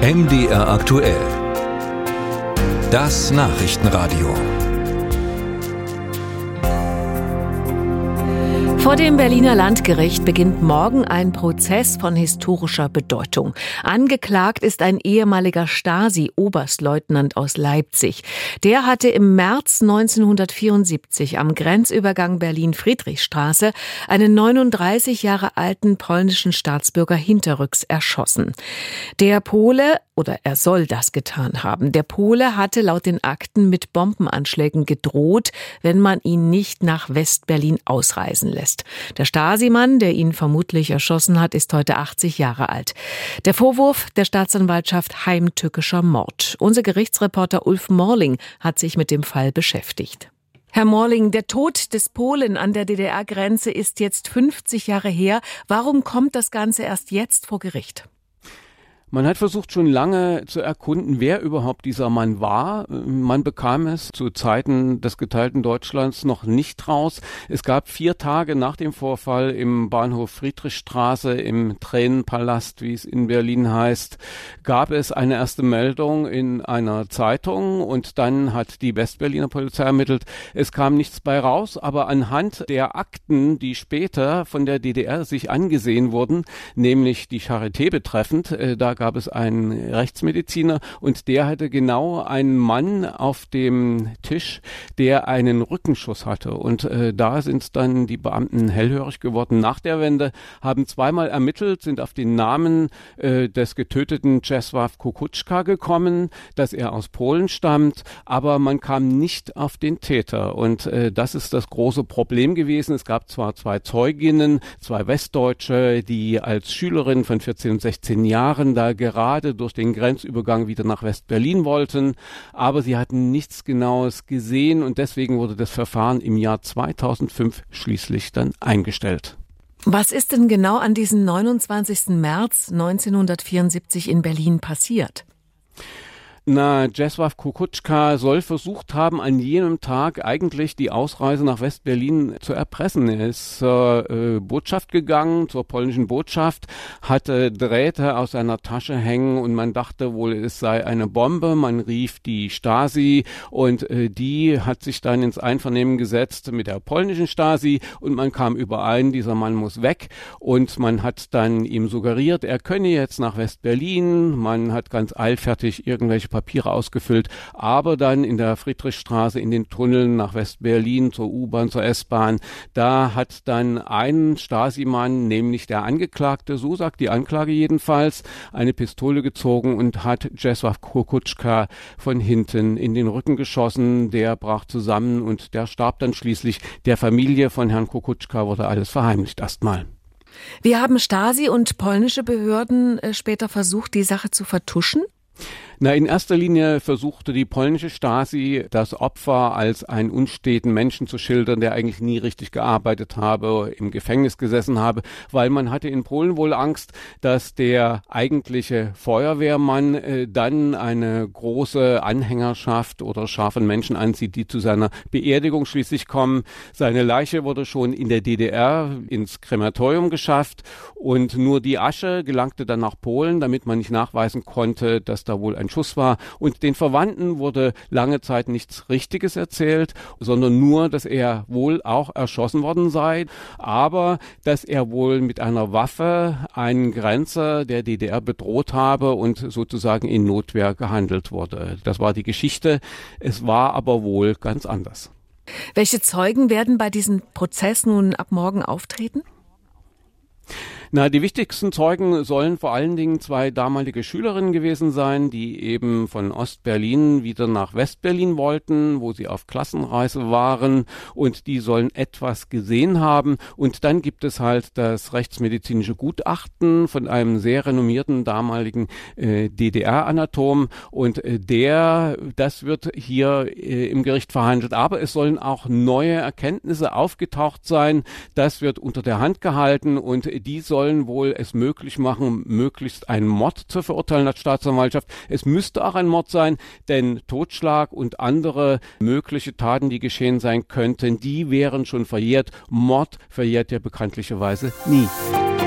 MDR aktuell. Das Nachrichtenradio. Vor dem Berliner Landgericht beginnt morgen ein Prozess von historischer Bedeutung. Angeklagt ist ein ehemaliger Stasi-Oberstleutnant aus Leipzig. Der hatte im März 1974 am Grenzübergang Berlin-Friedrichstraße einen 39 Jahre alten polnischen Staatsbürger hinterrücks erschossen. Der Pole, oder er soll das getan haben, der Pole hatte laut den Akten mit Bombenanschlägen gedroht, wenn man ihn nicht nach West-Berlin ausreisen lässt. Der Stasi-Mann, der ihn vermutlich erschossen hat, ist heute 80 Jahre alt. Der Vorwurf der Staatsanwaltschaft heimtückischer Mord. Unser Gerichtsreporter Ulf Morling hat sich mit dem Fall beschäftigt. Herr Morling, der Tod des Polen an der DDR-Grenze ist jetzt 50 Jahre her. Warum kommt das Ganze erst jetzt vor Gericht? Man hat versucht schon lange zu erkunden, wer überhaupt dieser Mann war. Man bekam es zu Zeiten des geteilten Deutschlands noch nicht raus. Es gab 4 Tage nach dem Vorfall im Bahnhof Friedrichstraße, im Tränenpalast, wie es in Berlin heißt, gab es eine erste Meldung in einer Zeitung und dann hat die Westberliner Polizei ermittelt. Es kam nichts bei raus, aber anhand der Akten, die später von der DDR sich angesehen wurden, nämlich die Charité betreffend, da gab es einen Rechtsmediziner und der hatte genau einen Mann auf dem Tisch, der einen Rückenschuss hatte. Und da sind dann die Beamten hellhörig geworden. Nach der Wende haben zweimal ermittelt, sind auf den Namen des getöteten Czesław Kukuczka gekommen, dass er aus Polen stammt, aber man kam nicht auf den Täter. Und das ist das große Problem gewesen. Es gab zwar 2 Zeuginnen, 2 Westdeutsche, die als Schülerin von 14 und 16 Jahren da gerade durch den Grenzübergang wieder nach West-Berlin wollten, aber sie hatten nichts Genaues gesehen und deswegen wurde das Verfahren im Jahr 2005 schließlich dann eingestellt. Was ist denn genau an diesem 29. März 1974 in Berlin passiert? Czesław Kukuczka soll versucht haben, an jenem Tag eigentlich die Ausreise nach West-Berlin zu erpressen. Er ist zur Botschaft gegangen, zur polnischen Botschaft, hatte Drähte aus seiner Tasche hängen und man dachte wohl, es sei eine Bombe. Man rief die Stasi und die hat sich dann ins Einvernehmen gesetzt mit der polnischen Stasi und man kam überein, dieser Mann muss weg und man hat dann ihm suggeriert, er könne jetzt nach West-Berlin. Man hat ganz eilfertig irgendwelche Papiere ausgefüllt, aber dann in der Friedrichstraße, in den Tunneln nach West-Berlin, zur U-Bahn, zur S-Bahn, da hat dann ein Stasi-Mann, nämlich der Angeklagte, so sagt die Anklage jedenfalls, eine Pistole gezogen und hat Czesław Kukuczka von hinten in den Rücken geschossen. Der brach zusammen und der starb dann schließlich. Der Familie von Herrn Kukuczka wurde alles verheimlicht erstmal. Wie haben Stasi und polnische Behörden später versucht, die Sache zu vertuschen? In erster Linie versuchte die polnische Stasi, das Opfer als einen unsteten Menschen zu schildern, der eigentlich nie richtig gearbeitet habe, im Gefängnis gesessen habe, weil man hatte in Polen wohl Angst, dass der eigentliche Feuerwehrmann dann eine große Anhängerschaft oder Schar von Menschen anzieht, die zu seiner Beerdigung schließlich kommen. Seine Leiche wurde schon in der DDR ins Krematorium geschafft und nur die Asche gelangte dann nach Polen, damit man nicht nachweisen konnte, dass da wohl ein Schuss war. Und den Verwandten wurde lange Zeit nichts Richtiges erzählt, sondern nur, dass er wohl auch erschossen worden sei, aber dass er wohl mit einer Waffe einen Grenzer der DDR bedroht habe und sozusagen in Notwehr gehandelt wurde. Das war die Geschichte. Es war aber wohl ganz anders. Welche Zeugen werden bei diesem Prozess nun ab morgen auftreten? Die wichtigsten Zeugen sollen vor allen Dingen 2 damalige Schülerinnen gewesen sein, die eben von Ostberlin wieder nach Westberlin wollten, wo sie auf Klassenreise waren und die sollen etwas gesehen haben. Und dann gibt es halt das rechtsmedizinische Gutachten von einem sehr renommierten damaligen DDR-Anatom und das wird hier im Gericht verhandelt. Aber es sollen auch neue Erkenntnisse aufgetaucht sein. Das wird unter der Hand gehalten und die sollen wohl es möglich machen, möglichst einen Mord zu verurteilen als Staatsanwaltschaft. Es müsste auch ein Mord sein, denn Totschlag und andere mögliche Taten, die geschehen sein könnten, die wären schon verjährt. Mord verjährt ja bekanntlicherweise nie.